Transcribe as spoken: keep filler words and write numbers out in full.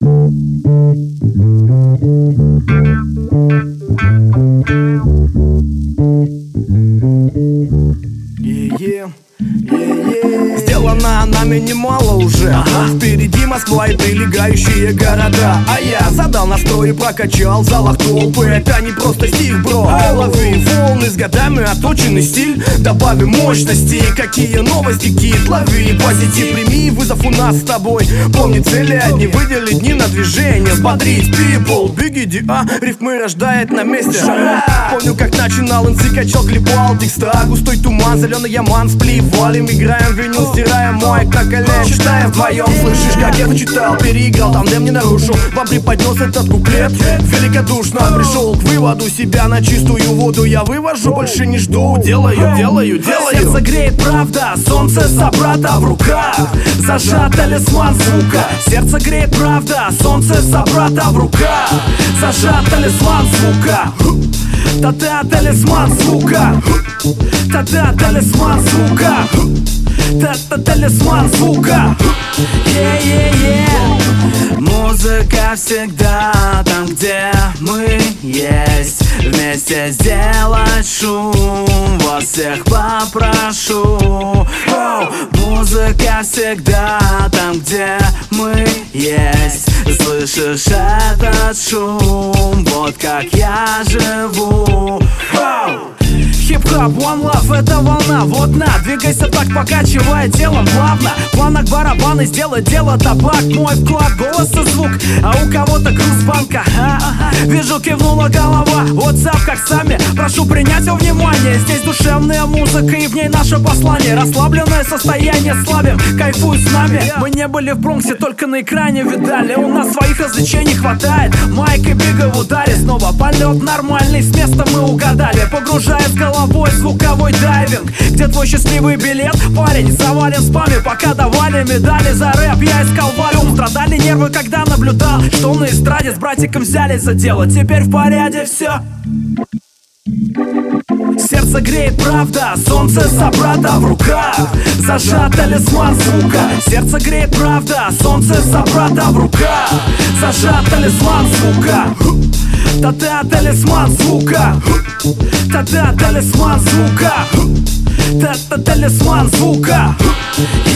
Yeah, yeah, yeah. Сделано нами немало уже, ага. Впереди Москва и прилегающие города. А я задал настрой и прокачал в залах толпы. Это не просто стих, бро. Лови волны, с годами оточенный стиль. Добавим мощности, какие новости, кит. Лови позитив, прими вызов у нас с тобой. Помни цели одни, выдели дни на движение. Взбодрить people, Biggie ди, а рифмы рождает на месте. Помню, как начинал эн си, качал, клепал текста. Густой туман, зеленый яман, сплив, валим, играем винил, стираем мой как колен. Читаем вдвоем, слышишь, как я читал, переиграл, там дем не нарушу. Вам преподнес этот куплет великодушно. Пришел к выводу, себя на чистую воду я вывожу, больше не жду. Делаю, делаю, делаю. Сердце греет правда, солнце собрата в руках. Зажат талисман звука. Сердце греет правда, солнце собрата в руках. Зажат талисман звука. Та-та, талисман звука. Та-та, талисман звука. Та-та, талисман звука. Yeah-yeah-yeah. Музыка всегда там, где мы есть. Вместе сделать шум, вас всех попрошу. Оу! Музыка всегда там, где мы есть. Слышишь этот шум, вот как я живу. Оу! Хип-хоп, one love, это волна, вот на. Двигайся так, покачивая телом плавно. Планок барабаны, сделай дело, табак. Мой вклад, голос и звук, а у кого-то груз банка. Вижу, кивнула голова, WhatsApp как сами. Прошу принять во внимание, здесь душевная музыка и в ней наше послание. Расслабленное состояние славим, кайфуй с нами. Мы не были в Бронксе, только на экране видали. У нас своих развлечений хватает, Майк и Бига в ударе. Снова полет нормальный, с места мы угадали. Погружаясь головой, звуковой дайвинг. Где твой счастливый билет? Парень, завален в спаме, пока давали медали за рэп. Я искал валюм, страдали нервы, когда наблюдал, что на эстраде с братиком взялись за дело. Теперь в порядке все. Сердце греет правда, солнце собрата в руках. Зажат талисман звука. Сердце греет правда, солнце собрата в руках. Зажат талисман звука. Та-та, талисман звука. Та-та, талисман звука. Та-та, талисман звука.